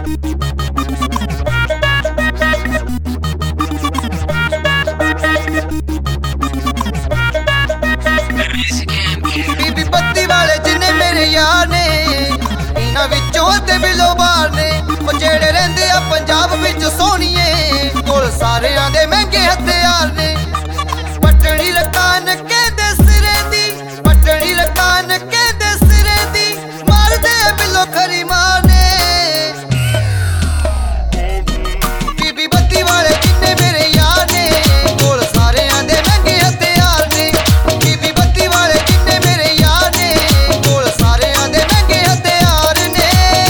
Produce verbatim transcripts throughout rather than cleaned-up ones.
ਬੀਬੀ ਬੱਤੀ ਵਾਲੇ ਜਿੰਨੇ ਮੇਰੇ ਯਾਰ ਨੇ, ਇਹਨਾਂ ਵਿੱਚੋਂ ਤੇ ਬਿਲੋ ਬਾਹਰ ਨੇ। ਉਹ ਜਿਹੜੇ ਰਹਿੰਦੇ ਆ ਪੰਜਾਬ ਵਿੱਚ ਸੋਹਣੀਏ, ਕੋਲ ਸਾਰਿਆਂ ਦੇ ਮਹਿੰਗੇ ਹਥਿਆਰ ਨੇ। ਪਟੜੀ ਰਕਾਨ ਕਹਿੰਦੇ ਸਿਰੇ ਦੀ, ਪਟੜੀ ਰਕਾਨ ਕਹਿੰਦੇ ਸਿਰੇ ਦੀ, ਮਾਰਦੇ ਬਿਲੋ ਖਰੀ ਮਾਰ ਨੇ। ਬੀਬੀ ਬੱਤੀ ਵਾਲੇ ਜਿੰਨੇ ਮੇਰੇ ਯਾਰ ਨੇ, ਕੋਲ ਸਾਰਿਆਂ ਦੇ ਮਹਿੰਗੇ ਹਥਿਆਰ ਨੇ। ਬੀਬੀ ਬੱਤੀ ਵਾਲੇ ਜਿੰਨੇ ਮੇਰੇ ਯਾਰ ਨੇ, ਕੋਲ ਸਾਰਿਆਂ ਦੇ ਮਹਿੰਗੇ ਹਥਿਆਰ ਨੇ।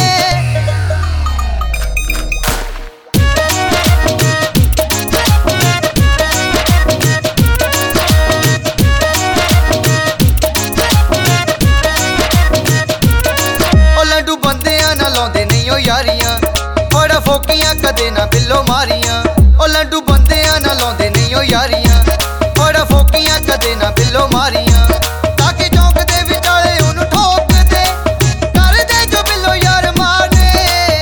ਉਹ ਲੱਡੂ ਬੰਦਿਆਂ ਨਾਲ ਲਾਉਂਦੇ ਨਹੀਂ ਉਹ ਯਾਰੀਆਂ, ਬੜਾ ਫੋਕੀਆਂ ਕਦੇ ਨਾ ਬਿੱਲੋ ਮਾਰੀਆਂ। ਉਹ ਲੱਡੂ ਬੰਦਿਆਂ ਨਾਲ ਲਾਉਂਦੇ ਨਹੀਂ ਉਹ ਯਾਰੀਆਂ, ਬੜਾ ਫੋਕੀਆਂ ਕਦੇ ਨਾ ਬਿੱਲੋ ਮਾਰੀਆਂ। ਤਾਂ ਕਿ ਚੌਂਕ ਦੇ ਵਿਚਾਲੇ ਉਹਨੂੰ ਠੋਕਦੇ, ਕਰਦੇ ਜੋ ਬਿੱਲੋ ਯਾਰ ਮਾਰਨੇ।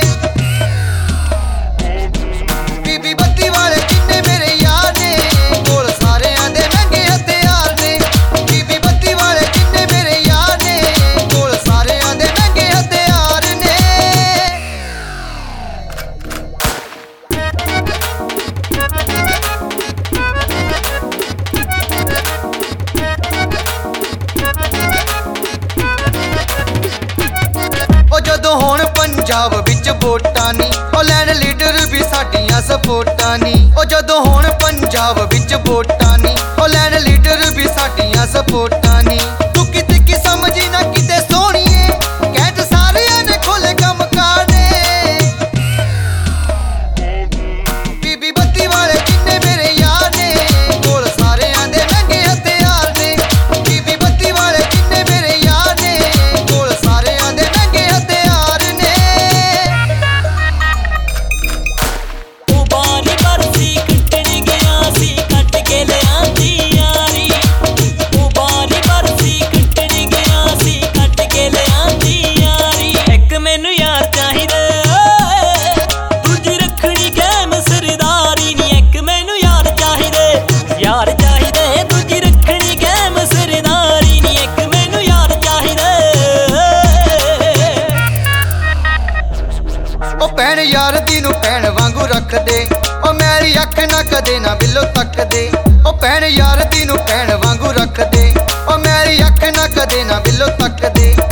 ਬੀਬੀ ਬੱਤੀ ਵਾਲੇ ਜਿੰਨੇ ਮੇਰੇ ਯਾਰ ਨੇ, ਕੋਲ ਸਾਰਿਆਂ ਦੇ ਮਹਿੰਗੇ ਹਥਿਆਰ ਨੇ। ਬੀਬੀ ਬੱਤੀ ਵਾਲੇ ਜਿੰਨੇ ਮੇਰੇ ਯਾਰ ਨੇ, ਕੋਲ ਸਾਰਿਆਂ ਦੇ ਮਹਿੰਗੇ ਹਥਿਆਰ ਨੇ। ਉਹ ਜਦੋਂ ਹੁਣ ਪੰਜਾਬ ਵਿੱਚ ਵੋਟਾਂ ਨੀ, ਉਹ ਲੈਣ ਲੀਡਰ ਵੀ ਸਾਡੀਆਂ ਸਪੋਰਟਾਂ ਨੀ। ਉਹ ਜਦੋਂ ਹੁਣ ਪੰਜਾਬ ਵਿੱਚ ਵੋਟਾਂ ਨੀ, ਉਹ ਲੈਣ ਲੀਡਰ ਵੀ ਸਾਡੀਆਂ ਸਪੋਰਟਾਂ ਨੀ। ਤੂੰ ਕਿਤੇ ਕੀ ਸਮਝੀ ਨਾ ਕਿਤੇ ਸੋਹਣੀਏ, ਕਹਿਟ ਸਾਰਿਆਂ ਨੇ ਖੋਲੇ ਕੰਮ ਕਾਰ ਨੇ। ਬੀਬੀ ਬੱਤੀ ਵਾਲੇ ਜਿੰਨੇ ਮੇਰੇ ਯਾਰ ਨੇ, ਕੋਲ ਸਾਰਿਆਂ ਦੇ ਮਹਿੰਗੇ ਹਥਿਆਰ ਨੇ। ਬੀਬੀ ਬੱਤੀ ਵਾਲੇ ਜਿੰਨੇ ਮੇਰੇ ਯਾਰ ਨੇ, ਕੋਲ ਸਾਰਿਆਂ ਦੇ ਮਹਿੰਗੇ ਹਥਿਆਰ ਨੇ। ਉਹ ਬਾਰੀ ਬਰਸੀ ਕੱਟਣ ਗਿਆ ਸੀ, ਕੱਟ ਕੇ ਲਿਆਂਦੀ ਯਾਰੀ। ਉਹ ਬਾਰੀ ਬਰਸੀ ਕੱਟਣ ਗਿਆ ਸੀ, ਕੱਟ ਕੇ ਲਿਆਂਦੀ ਯਾਰੀ। ਇੱਕ ਮੈਨੂੰ ਯਾਰ ਚਾਹੀਦਾ, ਦੂਜੀ ਰੱਖਣੀ ਕਾਇਮ ਸਰਦਾਰੀ ਨੀ। ਇੱਕ ਮੈਨੂੰ ਯਾਰ ਚਾਹੀਦਾ, ਯਾਰ ਚਾਹੀਦਾ, ਦੂਜੀ ਰੱਖਣੀ ਕਾਇਮ ਸਰਦਾਰੀ ਨੀ। ਇੱਕ ਮੈਨੂੰ ਯਾਰ ਚਾਹੀਦਾ। ਉਹ ਭੈਣ ਯਾਰ ਦੀ ਨੂੰ ਭੈਣ ਵਾਂਗੂ ਰੱਖਦੇ, ਉਹ ਮੇਰੀ ਅੱਖ ਨਾ ਕਦੇ ਨਾ ਬਿੱਲੋ ਤੱਕਦੇ। ਉਹ ਭੈਣ ਯਾਰ ਦੀ ਨੂੰ ਭੈਣ ਵਾਂਗੂ ਰੱਖਦੇ, ਉਹ ਮੇਰੀ ਅੱਖ ਨਾ ਕਦੇ ਨਾ ਬਿੱਲੋ ਤੱਕਦੇ।